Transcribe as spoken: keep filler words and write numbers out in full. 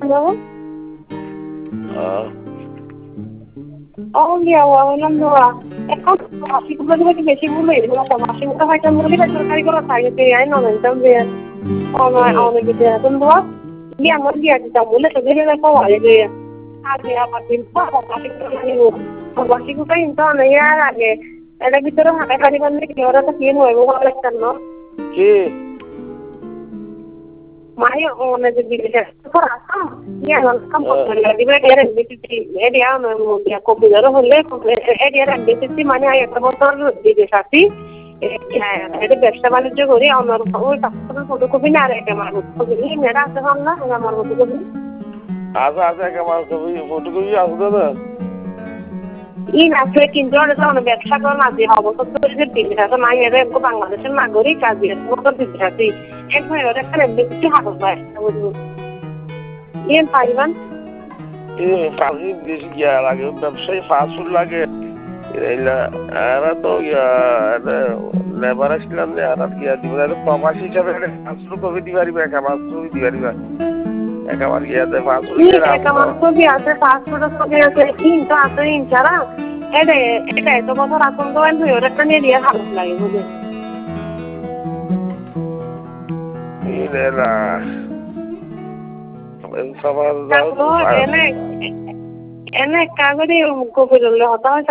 যাবো। Oh dia wawalan dua. Eh kok masih kemudian lagi besi bulu ini kalau masih kita macam bulu kan terkari kalau saya kayak ini nonton jam dia. Oh no, oh no gitu ya. Tentu dia mau dia kita bulu tapi dia kok aja dia. Ada apa timpa kok masih terkari ini. Masih kita itu nih ya lagi. Ada gitu orang kayak kali kan nih orang tuh kian mau mau leksan no. Ki. Mayo oh na jadi dia. Terasa dia kan kamu lagi dia ada di dia dia mau dia kopi dulu boleh eh dia ada di mana ya motor di desa sih ada ব্যবসা বাণিজ্য করি আমার ওই passport photocopy না রেখে আমার photocopy মেরা আছে না আমার ফটোকপি আছে আছে আমার ফটোকপি আছে না ইন আছে কিন্তু ওরা তো ব্যবসা করে না দিয়ে হবে তো যে দিন আছে না এর একটু বাংলাদেশের নাগরিক কাজে মোটর দিতে আছে একবার ওরা এখানে বেশি হাত পায় বুঝুন ইন পাইবান এই ফাজি বেশি গিয়া লাগে ব্যবসায়ী ফাসুল লাগে এরা এরা তো লেবার আসলাম যে এরা গিয়া দিবে না প্রবাসী হিসাবে ফাসুল কবি দিবারিবে একামাস কবি দিবারিবে একামার গিয়াতে ফাসুল একামার কবি আছে পাসপোর্ট কবি আছে ইন তো আছে ইন ছাড়া এটা এটা তো বছর আসল তো এন হয়ে ওটা নিয়ে দিয়ে ভালো লাগে বুঝে এরা সবার এনে এনে কাগজে কপি দিলে হতা